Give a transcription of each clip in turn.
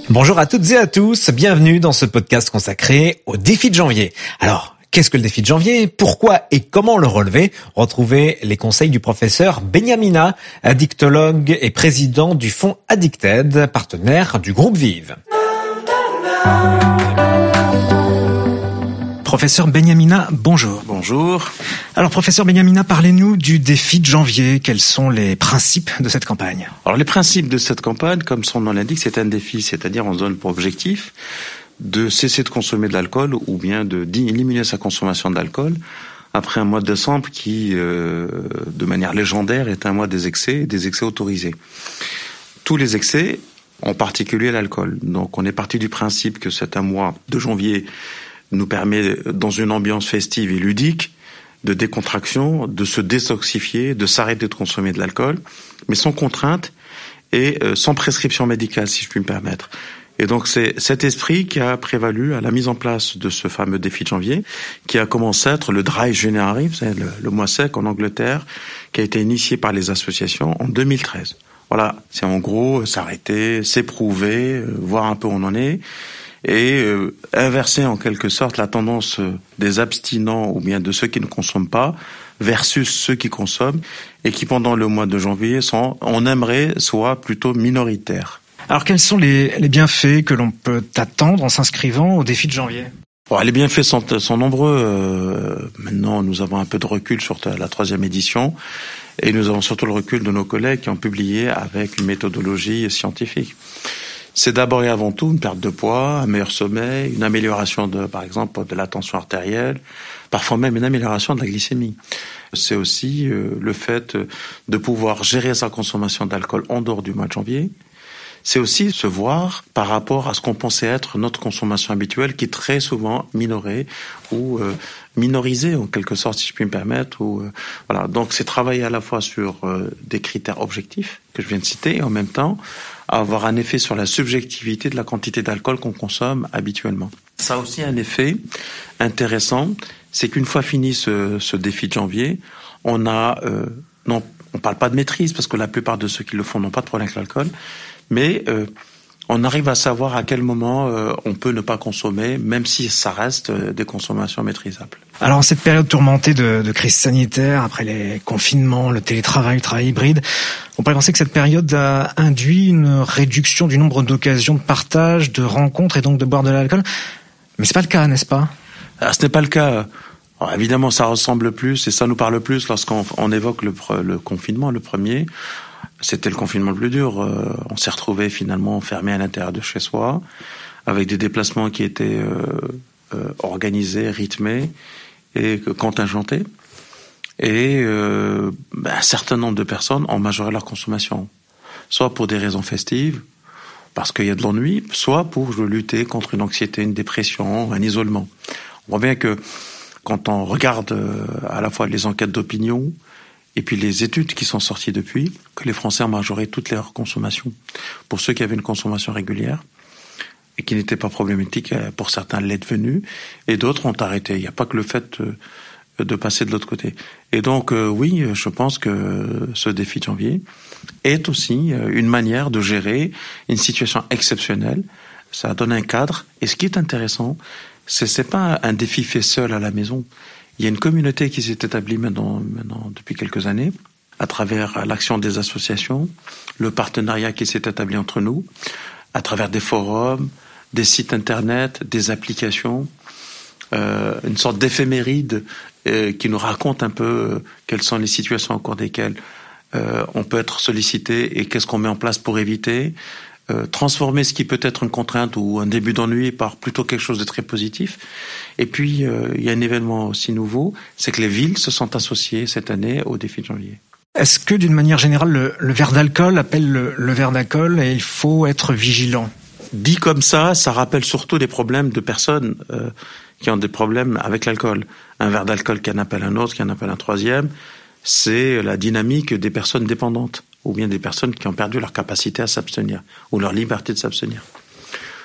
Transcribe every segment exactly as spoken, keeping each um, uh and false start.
Bonjour à toutes et à tous, bienvenue dans ce podcast consacré au défi de janvier. Alors, qu'est-ce que le défi de janvier? Pourquoi et comment le relever? Retrouvez les conseils du professeur Benyamina, addictologue et président du fonds Addicted, partenaire du groupe Vive. Professeur Benyamina, bonjour. Bonjour. Alors, professeur Benyamina, parlez-nous du défi de janvier. Quels sont les principes de cette campagne? Alors, les principes de cette campagne, comme son nom l'indique, c'est un défi, c'est-à-dire on se donne pour objectif de cesser de consommer de l'alcool ou bien de d'éliminer sa consommation d'alcool après un mois de décembre qui, euh, de manière légendaire, est un mois des excès et des excès autorisés. Tous les excès, en particulier l'alcool. Donc, on est parti du principe que c'est un mois de janvier nous permet, dans une ambiance festive et ludique, de décontraction, de se détoxifier, de s'arrêter de consommer de l'alcool, mais sans contrainte et euh, sans prescription médicale, si je puis me permettre. Et donc c'est cet esprit qui a prévalu à la mise en place de ce fameux défi de janvier, qui a commencé à être le Dry January, le, le mois sec en Angleterre, qui a été initié par les associations en deux mille treize. Voilà, c'est en gros s'arrêter, s'éprouver, euh, voir un peu où on en est, et euh, inverser en quelque sorte la tendance des abstinents ou bien de ceux qui ne consomment pas versus ceux qui consomment et qui pendant le mois de janvier sont, on aimerait, soit plutôt minoritaires. Alors quels sont les, les bienfaits que l'on peut attendre en s'inscrivant au défi de janvier? Bon, les bienfaits sont, sont nombreux. Euh, maintenant, nous avons un peu de recul sur la troisième édition et nous avons surtout le recul de nos collègues qui ont publié avec une méthodologie scientifique. C'est d'abord et avant tout une perte de poids, un meilleur sommeil, une amélioration de, par exemple, de la tension artérielle, parfois même une amélioration de la glycémie. C'est aussi euh, le fait de pouvoir gérer sa consommation d'alcool en dehors du mois de janvier. C'est aussi se voir par rapport à ce qu'on pensait être notre consommation habituelle, qui est très souvent minorée ou euh, minorisée en quelque sorte, si je puis me permettre. Ou euh, voilà. Donc c'est travailler à la fois sur euh, des critères objectifs que je viens de citer, et en même temps avoir un effet sur la subjectivité de la quantité d'alcool qu'on consomme habituellement. Ça a aussi un effet intéressant, c'est qu'une fois fini ce, ce défi de janvier, on a euh, non, on parle pas de maîtrise parce que la plupart de ceux qui le font n'ont pas de problème avec l'alcool. Mais euh, on arrive à savoir à quel moment euh, on peut ne pas consommer, même si ça reste euh, des consommations maîtrisables. Alors en cette période tourmentée de, de crise sanitaire, après les confinements, le télétravail, le travail hybride, on pourrait penser que cette période a induit une réduction du nombre d'occasions de partage, de rencontres et donc de boire de l'alcool. Mais c'est pas le cas, n'est-ce pas? Alors, ce n'est pas le cas. Alors, évidemment, ça ressemble plus et ça nous parle plus lorsqu'on on évoque le, le confinement, le premier. C'était le confinement le plus dur. Euh, on s'est retrouvé finalement enfermé à l'intérieur de chez soi, avec des déplacements qui étaient euh, euh, organisés, rythmés et contingentés. Et euh, ben, un certain nombre de personnes ont majoré leur consommation, soit pour des raisons festives, parce qu'il y a de l'ennui, soit pour lutter contre une anxiété, une dépression, un isolement. On voit bien que quand on regarde euh, à la fois les enquêtes d'opinion, et puis les études qui sont sorties depuis, que les Français ont majoré toute leur consommation. Pour ceux qui avaient une consommation régulière et qui n'était pas problématique, pour certains l'est devenu, et d'autres ont arrêté. Il n'y a pas que le fait de passer de l'autre côté. Et donc oui, je pense que ce défi de janvier est aussi une manière de gérer une situation exceptionnelle. Ça donne un cadre. Et ce qui est intéressant, c'est c'est pas un défi fait seul à la maison. Il y a une communauté qui s'est établie maintenant, maintenant depuis quelques années, à travers l'action des associations, le partenariat qui s'est établi entre nous, à travers des forums, des sites internet, des applications, euh, une sorte d'éphéméride euh, qui nous raconte un peu euh, quelles sont les situations au cours desquelles euh, on peut être sollicité et qu'est-ce qu'on met en place pour éviter. Euh, transformer ce qui peut être une contrainte ou un début d'ennui par plutôt quelque chose de très positif. Et puis, euh, il y a un événement aussi nouveau, c'est que les villes se sont associées cette année au défi de janvier. Est-ce que, d'une manière générale, le, le verre d'alcool appelle le, le verre d'alcool et il faut être vigilant? Dit comme ça, ça rappelle surtout des problèmes de personnes euh, qui ont des problèmes avec l'alcool. Un verre d'alcool qui en appelle un autre, qui en appelle un troisième, c'est la dynamique des personnes dépendantes, ou bien des personnes qui ont perdu leur capacité à s'abstenir, ou leur liberté de s'abstenir.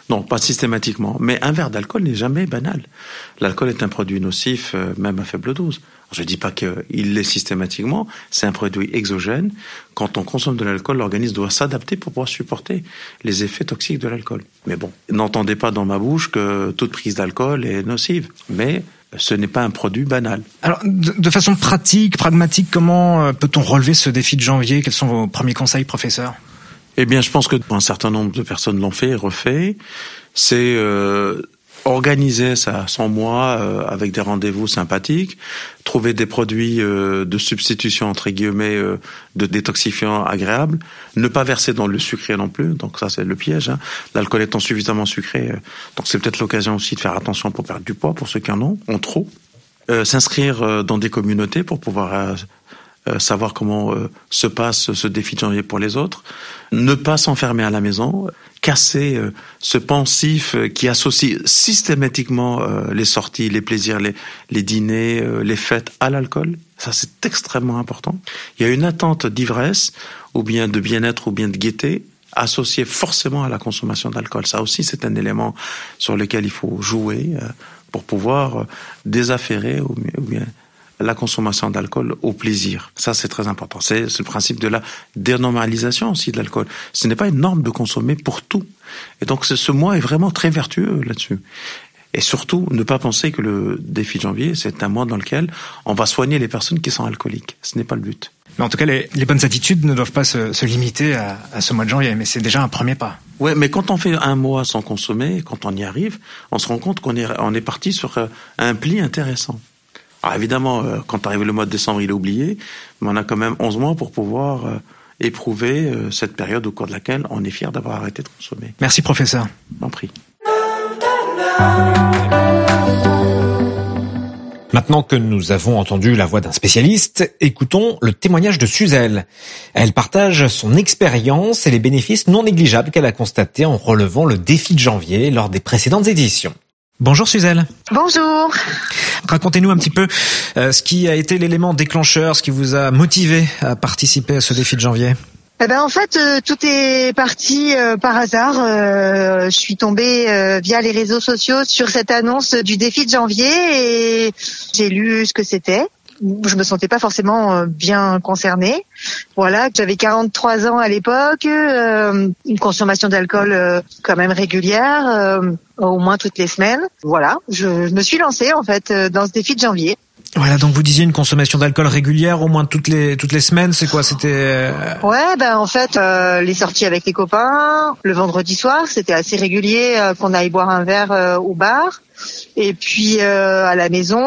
Non, pas systématiquement. Mais un verre d'alcool n'est jamais banal. L'alcool est un produit nocif, euh, même à faible dose. Je ne dis pas qu'il l'est systématiquement, c'est un produit exogène. Quand on consomme de l'alcool, l'organisme doit s'adapter pour pouvoir supporter les effets toxiques de l'alcool. Mais bon, n'entendez pas dans ma bouche que toute prise d'alcool est nocive. Mais ce n'est pas un produit banal. Alors, de, de façon pratique, pragmatique, comment peut-on relever ce défi de janvier? Quels sont vos premiers conseils, professeur? Eh bien, je pense que un certain nombre de personnes l'ont fait et refait. C'est euh, organiser ça cent mois euh, avec des rendez-vous sympathiques, trouver des produits euh, de substitution entre guillemets euh, de détoxifiants agréables, ne pas verser dans le sucré non plus. Donc ça, c'est le piège. Hein. L'alcool étant suffisamment sucré, euh, donc c'est peut-être l'occasion aussi de faire attention pour perdre du poids pour ceux qui en ont, ont trop. Euh, s'inscrire euh, dans des communautés pour pouvoir euh, Euh, savoir comment euh, se passe ce défi de janvier pour les autres, ne pas s'enfermer à la maison, casser euh, ce pensif euh, qui associe systématiquement euh, les sorties, les plaisirs, les, les dîners, euh, les fêtes à l'alcool. Ça, c'est extrêmement important. Il y a une attente d'ivresse, ou bien de bien-être, ou bien de gaieté, associée forcément à la consommation d'alcool. Ça aussi, c'est un élément sur lequel il faut jouer euh, pour pouvoir euh, désaffairer ou bien, ou bien la consommation d'alcool au plaisir. Ça, c'est très important. C'est, c'est le principe de la dénormalisation aussi de l'alcool. Ce n'est pas une norme de consommer pour tout. Et donc, ce mois est vraiment très vertueux là-dessus. Et surtout, ne pas penser que le défi de janvier, c'est un mois dans lequel on va soigner les personnes qui sont alcooliques. Ce n'est pas le but. Mais en tout cas, les, les bonnes attitudes ne doivent pas se, se limiter à, à ce mois de janvier, mais c'est déjà un premier pas. Ouais, mais quand on fait un mois sans consommer, quand on y arrive, on se rend compte qu'on est, on est parti sur un pli intéressant. Alors évidemment, euh, quand arrive le mois de décembre, il est oublié, mais on a quand même onze mois pour pouvoir euh, éprouver euh, cette période au cours de laquelle on est fier d'avoir arrêté de consommer. Merci, professeur. M'en prie. Maintenant que nous avons entendu la voix d'un spécialiste, écoutons le témoignage de Suzelle. Elle partage son expérience et les bénéfices non négligeables qu'elle a constatés en relevant le défi de janvier lors des précédentes éditions. Bonjour Suzelle. Bonjour. Racontez-nous un petit peu euh, ce qui a été l'élément déclencheur, ce qui vous a motivé à participer à ce défi de janvier. Eh ben en fait, euh, tout est parti euh, par hasard. Euh, je suis tombée euh, via les réseaux sociaux sur cette annonce du défi de janvier et j'ai lu ce que c'était. Je me sentais pas forcément bien concernée. Voilà, j'avais quarante-trois ans à l'époque, euh, une consommation d'alcool euh, quand même régulière, euh, au moins toutes les semaines. Voilà, je, je me suis lancée en fait dans ce défi de janvier. Voilà, donc vous disiez une consommation d'alcool régulière au moins toutes les toutes les semaines, c'est quoi? C'était euh... Ouais, ben en fait euh, les sorties avec les copains, le vendredi soir, c'était assez régulier euh, qu'on aille boire un verre euh, au bar. Et puis euh, à la maison,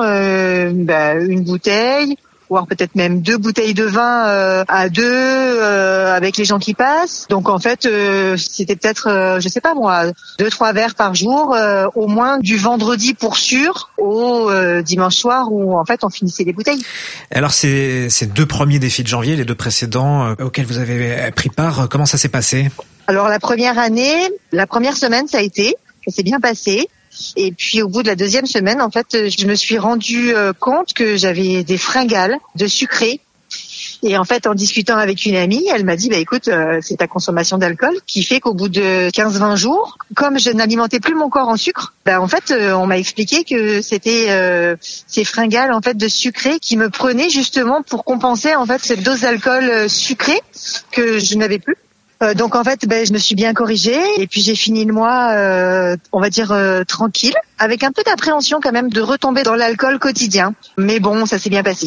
euh, ben, une bouteille, voire peut-être même deux bouteilles de vin euh, à deux euh, avec les gens qui passent. Donc en fait, euh, c'était peut-être, euh, je sais pas moi, deux trois verres par jour, euh, au moins du vendredi pour sûr au euh, dimanche soir où en fait on finissait les bouteilles. Alors ces ces deux premiers défis de janvier, les deux précédents euh, auxquels vous avez pris part, comment ça s'est passé? Alors la première année, la première semaine, ça a été, ça s'est bien passé. Et puis au bout de la deuxième semaine, en fait, je me suis rendu compte que j'avais des fringales de sucré. Et en fait, en discutant avec une amie, elle m'a dit, bah écoute, euh, c'est ta consommation d'alcool qui fait qu'au bout de quinze vingt jours, comme je n'alimentais plus mon corps en sucre, bah en fait, euh, on m'a expliqué que c'était euh, ces fringales en fait de sucré qui me prenaient justement pour compenser en fait cette dose d'alcool sucré que je n'avais plus. Euh, donc en fait, ben je me suis bien corrigée et puis j'ai fini le mois, euh, on va dire euh, tranquille, avec un peu d'appréhension quand même de retomber dans l'alcool quotidien. Mais bon, ça s'est bien passé.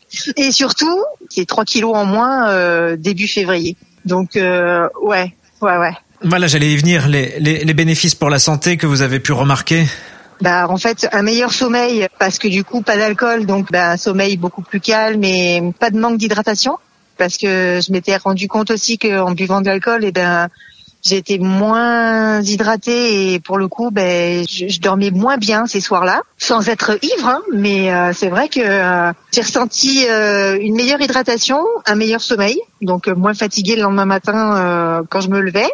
Et surtout, c'est trois kilos en moins euh, début février. Donc euh, ouais, ouais, ouais. Voilà, j'allais y venir. Les, les, les bénéfices pour la santé que vous avez pu remarquer. Bah en fait un meilleur sommeil parce que du coup pas d'alcool, donc bah, un sommeil beaucoup plus calme et pas de manque d'hydratation. Parce que je m'étais rendu compte aussi qu'en buvant de l'alcool, eh ben, j'étais moins hydratée et pour le coup, ben, je, je dormais moins bien ces soirs-là, sans être ivre. Hein, mais euh, c'est vrai que euh, j'ai ressenti euh, une meilleure hydratation, un meilleur sommeil, donc euh, moins fatiguée le lendemain matin euh, quand je me levais.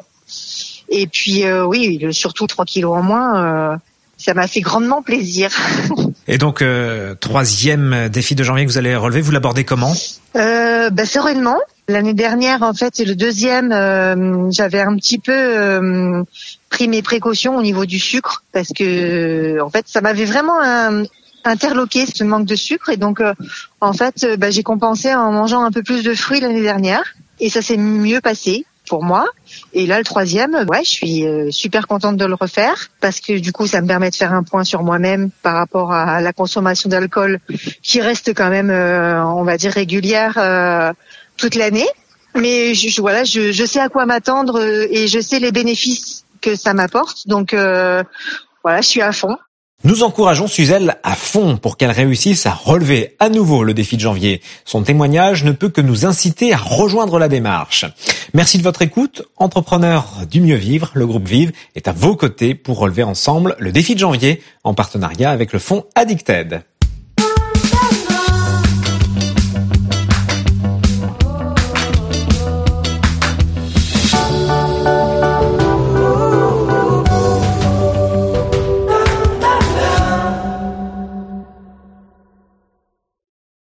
Et puis euh, oui, surtout trois kilos en moins. Euh, Ça m'a fait grandement plaisir. Et donc, euh, troisième défi de janvier que vous allez relever, vous l'abordez comment? euh, bah, sereinement, L'année dernière, en fait, c'est le deuxième. Euh, j'avais un petit peu euh, pris mes précautions au niveau du sucre parce que, en fait, ça m'avait vraiment un, interloqué ce manque de sucre et donc, euh, en fait, euh, bah, j'ai compensé en mangeant un peu plus de fruits l'année dernière et ça s'est mieux passé pour moi. Et là, le troisième, ouais, je suis euh, super contente de le refaire parce que du coup, ça me permet de faire un point sur moi-même par rapport à la consommation d'alcool qui reste quand même, euh, on va dire, régulière. Euh, toute l'année, mais je, je, voilà, je, je sais à quoi m'attendre et je sais les bénéfices que ça m'apporte. Donc euh, voilà, je suis à fond. Nous encourageons Suzel à fond pour qu'elle réussisse à relever à nouveau le défi de janvier. Son témoignage ne peut que nous inciter à rejoindre la démarche. Merci de votre écoute. Entrepreneurs du mieux vivre, le groupe Vive est à vos côtés pour relever ensemble le défi de janvier en partenariat avec le fonds Addicted.